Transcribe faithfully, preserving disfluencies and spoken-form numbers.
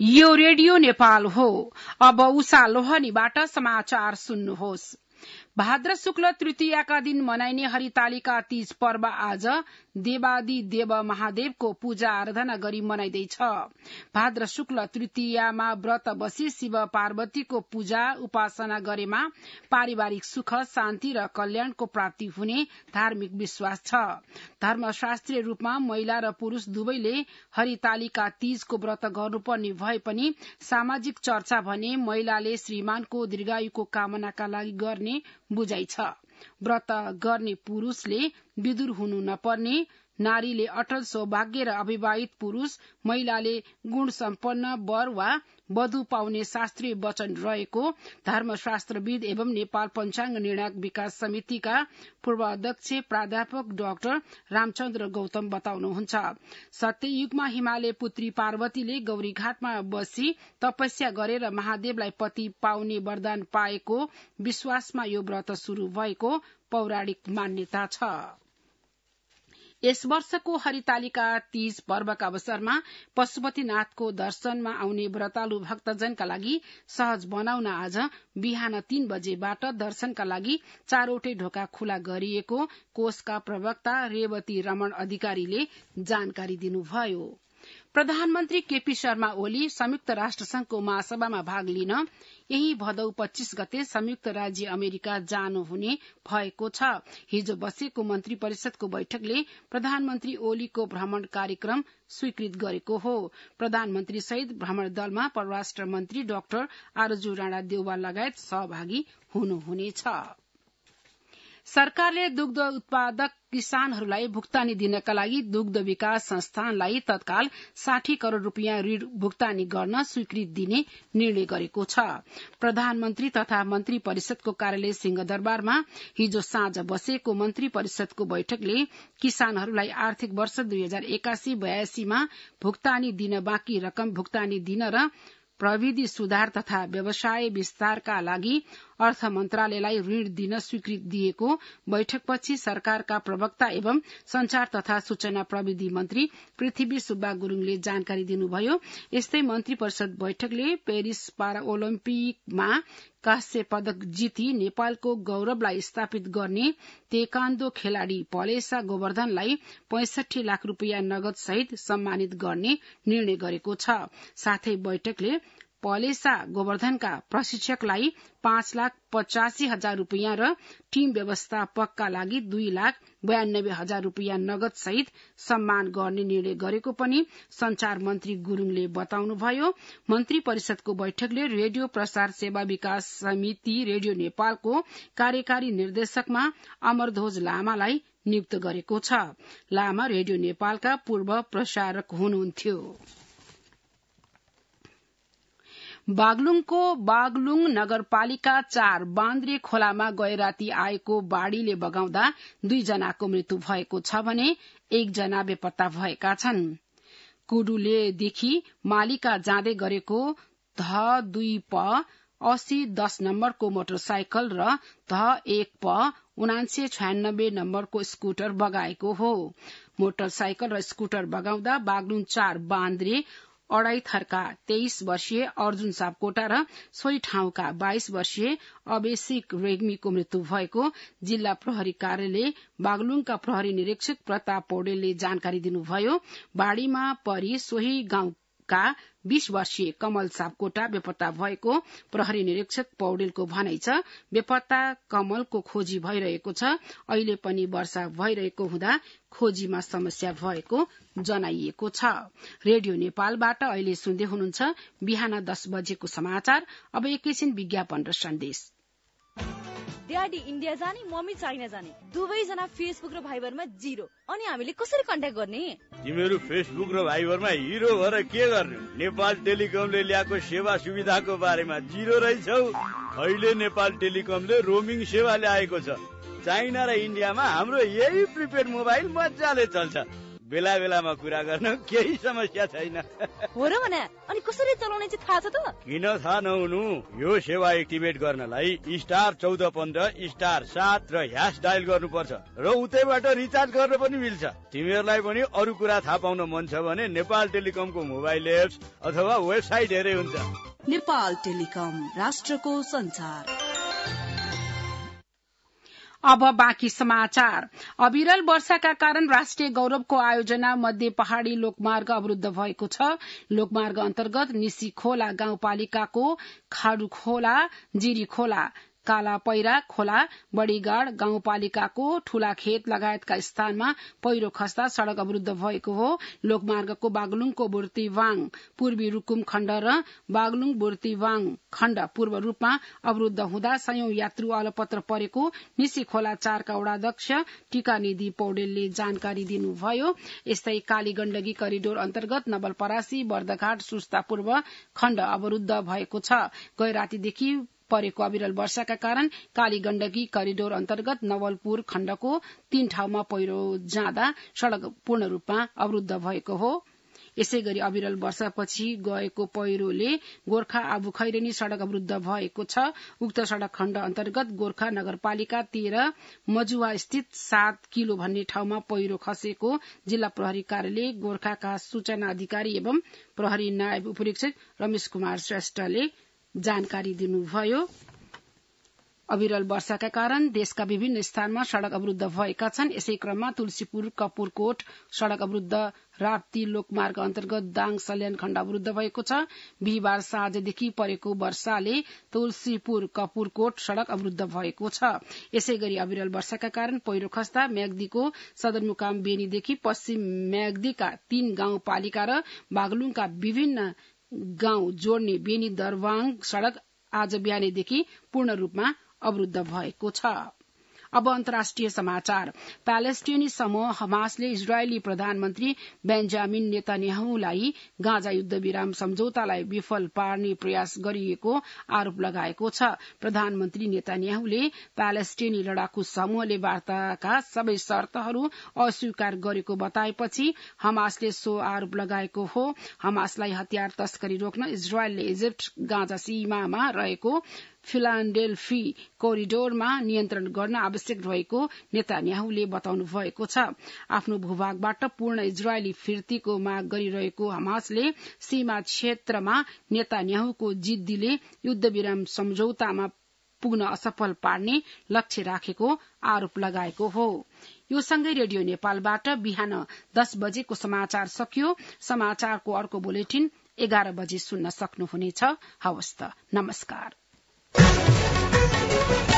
यो रेडियो नेपाल हो। अब उषा लोहनीबाट समाचार सुन्नुहोस्। भाद्र शुक्ल तृतीयाका दिन मनाइने हरितालिका तीज पर्व आज देवादि देव महादेवको पूजा आराधना गरी मनाइँदैछ। भाद्र शुक्ल तृतीयामा व्रत बसी शिव पार्वतीको पूजा उपासना गरेमा पारिवारिक सुख शान्ति र कल्याणको प्राप्ति हुने धार्मिक विश्वास छ। धर्मशास्त्रीय रूपमा महिला र पुरूष दुवैले हरितालिका तीजको व्रत गर्नुपर्ने भए पनि सामाजिक चर्चा भने महिलाले श्रीमानको दीर्घायुको कामनाका लागि गर्ने बुझाइ छ। व्रत गर्ने पुरूषले विदुर हुनु नपर्ने, नारीले अटल सौभाग्य र अविवाहित पुरूष महिलाले गुण सम्पन्न वर वा वधु पाउने शास्त्रीय वचन रहेको धर्मशास्त्रविद एवं नेपाल पञ्चाङ्ग निर्णायक विकास समितिका पूर्व अध्यक्ष प्राध्यापक डाक्टर रामचन्द्र गौतम बताउनुहुन्छ। सत्ययुगमा हिमालय पुत्री पार्वतीले गौरीघाटमा बसी तपस्या गरेर महादेवलाई पति पाउने वरदान पाएको विश्वासमा यो व्रत शुरू भएको पौराणिक मान्यता छ। यस वर्षको हरितालिका तीज पर्वका अवसरमा पशुपतिनाथको दर्शनमा आउने व्रतालु भक्तजनका लागि सहज बनाउन आज बिहान तीन बजेबाट दर्शनका लागि चारवटै ढोका खुला गरिएको कोषका प्रवक्ता रेवती रमण अधिकारीले जानकारी दिनुभयो। प्रधानमन्त्री केपी शर्मा ओली संयुक्त राष्ट्र संघको महासभामा भाग लिन यही भदौ पच्चीस गते संयुक्त राज्य अमेरिका जानुहुने भएको छ। हिजो बसेको मन्त्री परिषदको बैठकले प्रधानमन्त्री ओलीको भ्रमण कार्यक्रम स्वीकृत गरेको हो। प्रधानमन्त्री सहित भ्रमण दलमा परराष्ट्र मन्त्री डाक्टर आरजू राणा देउवा लगायत सहभागी हुनुहुनेछ। सरकारले दुग्ध उत्पादक किसानहरूलाई भुक्तानी दिनका लागि दुग्ध विकास संस्थानलाई तत्काल साठी करोड़ रूपियाँ ऋण भुक्तानी गर्न स्वीकृति दिने निर्णय गरेको छ। प्रधानमन्त्री तथा मन्त्री परिषदको कार्यालय सिंहदरबारमा हिजो साँझ बसेको मन्त्री परिषदको बैठकले किसानहरूलाई आर्थिक वर्ष दुई हजार एकासी बयासीमा भुक्तानी दिन बाँकी रकम भुक्तानी दिन र प्रविधि सुधार तथा व्यवसाय विस्तारका लागि अर्थ मन्त्रालयलाई ऋण दिन स्वीकृति दिएको बैठकपछि सरकारका प्रवक्ता एवं संचार तथा सूचना प्रविधि मन्त्री पृथ्वी सुब्बा गुरूङले जानकारी दिनुभयो। यस्तै मन्त्री परिषद बैठकले पेरिस पारा ओलम्पिकमा कांस्य पदक जिती नेपालको गौरवलाई स्थापित गर्ने तेकान्दो खेलाड़ी पलेसा गोवर्धनलाई पैंसठी लाख रूपियाँ नगद सहित सम्मानित गर्ने निर्णय गरेको छ। साथै बैठकले पलेसा गोवर्धनका प्रशिक्षकलाई पाँच लाख पचासी हजार रूपियाँ र टीम व्यवस्थापकका लागि दुई लाख बयानब्बे हजार रूपियाँ नगद सहित सम्मान गर्ने निर्णय गरेको पनि संचार मन्त्री गुरूङले बताउनुभयो। मन्त्री परिषदको बैठकले रेडियो प्रसार सेवा विकास समिति रेडियो नेपालको कार्यकारी निर्देशकमा अमरध्वज लामालाई नियुक्त गरेको छ। लामा रेडियो नेपालका पूर्व प्रसारक हुनुहुन्थ्यो। बागलुङको बागलुङ नगरपालिका चार बान्द्रे खोलामा गैराती आएको बाढ़ीले बगाउँदा दुई जनाको मृत्यु भएको छ भने एकजना बेपत्ता भएका छन्। कुडुलेदेखि मालिका जाँदै गरेको ध दुई प अस्सी दस नम्बरको मोटरसाइकल र ध एक प उनान्से छयानब्बे नम्बरको स्कूटर बगाएको हो। मोटरसाइकल र स्कूटर बगाउँदा बागलुङ चार बान्द्रे अढ़ाई थरका तेइस वर्षीय अर्जुन सापकोटा र सोही ठाउँका बाइस वर्षीय अवेशिक रेग्मीको मृत्यु भएको जिल्ला प्रहरी कार्यालय बागलुङका प्रहरी निरीक्षक प्रताप पौडेलले जानकारी दिनुभयो। बाढ़ीमा परी सोही गाउँका बीस वर्षीय कमल सापकोटा बेपत्ता भएको प्रहरी निरीक्षक पौडेलको भनाइ छ। बेपत्ता कमलको खोजी भइरहेको छ। अहिले पनि वर्षा भइरहेको हुँदा खोजीमा समस्या भएको जनाइएको छ। रेडियो नेपालबाट अहिले सुन्दै हुनुहुन्छ बिहान दस बजेको समाचार। अब एकैछिन विज्ञापन र सन्देश। ड्याडी इन्डिया जाने मम्मी चाइना जाने दुवैजना फेसबुक र भाइबरमा जिरो अनि हामीले कसरी कन्ट्याक्ट गर्ने? तिमीहरू फेसबुक र भाइबरमा हिरो भएर के गर्ने? नेपाल टेलिकमले ल्याएको सेवा सुविधाको बारेमा जिरो रहेछौ। अहिले नेपाल टेलिकमले रोमिङ सेवा ल्याएको छ। चाइना र इन्डियामा हाम्रो यही प्रिपेड मोबाइल मजाले चल्छ। बेला बेलामा कुरा गर्न केही समस्या छैन। हो र भने अनि कसरी चलाउने चाहिँ थाहा छ त? किन थाहा नहुनु? यो सेवा एक्टिभेट गर्नलाई स्टार चौध पन्ध्र स्टार सात र ह्यास डायल गर्नुपर्छ र उतैबाट रिचार्ज गर्न पनि मिल्छ। तिमीहरूलाई पनि अरू कुरा थाहा पाउन मन छ भने नेपाल टेलिकमको मोबाइल एप्स अथवा वेबसाइट हेरे हुन्छ। नेपाल टेलिकम, राष्ट्रको संचार। अब बाँकी समाचार। अविरल वर्षाका कारण राष्ट्रिय गौरवको आयोजना मध्ये पहाड़ी लोकमार्ग अवरूद्ध भएको छ। लोकमार्ग अन्तर्गत निसी खोला गाउँपालिकाको खाडु खोला, जिरी खोला, काला पैरा खोला, बड़ीगाड़ गाउँपालिकाको ठूलाखेत लगायतका स्थानमा पहिरो खस्दा सड़क अवरूद्ध भएको हो। लोकमार्गको बागलुङको बुर्तिवाङ पूर्वी रुकुम खण्ड र बागलुङ बुर्तिवाङ खण्ड पूर्व रूपमा अवरूद्ध हुँदा सयौं यात्रु अलपत्र परेको निसी खोला चारका वडाध्यक्ष टीकानिधि पौडेलले जानकारी दिनुभयो। यस्तै काली गण्डकी करिडोर अन्तर्गत नवलपरासी बर्दघाट सुस्ता पूर्व खण्ड अवरूद्ध भएको छ। गै रातीदेखि परेको अविरल वर्षाका कारण काली गण्डकी करिडोर अन्तर्गत नवलपुर खण्डको तीन ठाउँमा पहिरो जाँदा सड़क पूर्ण रूपमा अवरूद्ध भएको हो। यसै गरी अविरल वर्षापछि गएको पहिरोले गोर्खा आबु खैरेनी सड़क अवरूद्ध भएको छ। उक्त सड़क खण्ड अन्तर्गत गोर्खा नगरपालिका तेह्र मजुवा स्थित सात किलो भन्ने ठाउँमा पहिरो खसेको जिल्ला प्रहरी कार्यालय गोर्खाका सूचना अधिकारी एवं प्रहरी नायब उपरीक्षक रमेश कुमार श्रेष्ठले जानकारी दिनुभयो। अविरल वर्षाका कारण देशका विभिन्न स्थानमा सड़क अवरूद्ध भएका छन्। यसै क्रममा तुलसीपुर कपुरकोट सड़क अवरूद्ध, राप्ती लोकमार्ग अन्तर्गत दाङ सल्यान खण्ड अवरूद्ध भएको छ। बिहिबार साँझदेखि परेको वर्षाले तुलसीपुर कपुरकोट सड़क अवरूद्ध भएको छ। यसै गरी अविरल वर्षाका कारण पहिरो खस्दा म्याग्दीको सदरमुकाम बेनीदेखि पश्चिम म्याग्दीका तीन गाउँपालिका र बागलुङका विभिन्न गाउँ जोड्ने बेनी दरवाङ सड़क आज बिहानैदेखि पूर्ण रूपमा अवरूद्ध भएको छ। अब अन्तर्राष्ट्रिय समाचार। प्यालेस्टिनी समूह हमासले इजरायली प्रधानमन्त्री बेन्जामिन नेतान्याहुलाई गाजा युद्ध विराम सम्झौतालाई विफल पार्ने प्रयास गरिएको आरोप लगाएको छ। प्रधानमन्त्री नेतान्याहुले प्यालेस्टिनी लडाकु समूहले वार्ताका सबै शर्तहरू अस्वीकार गरेको बताएपछि हमासले सो आरोप लगाएको हो। हमासलाई हतियार तस्करी रोक्न इजरायलले इजिप्ट गाजा सीमामा रहेको फिलाडेल्फी कोरिडोरमा नियन्त्रण गर्न आवश्यक रहेको नेतान्याहुले बताउनु भएको छ। आफ्नो भूभागबाट पूर्ण इजरायली फिर्तीको माग गरिरहेको हमासले सीमा क्षेत्रमा नेतान्याहुको जिद्दीले युद्धविराम सम्झौतामा पुग्न असफल पार्ने लक्ष्य राखेको आरोप लगाएको हो। यो सँगै रेडियो नेपालबाट बिहान दस बजेको समाचार सकियो। समाचारको अर्को बुलेटिन एघार बजे सुन्न सक्नुहुनेछ। हवस् त, नमस्कार।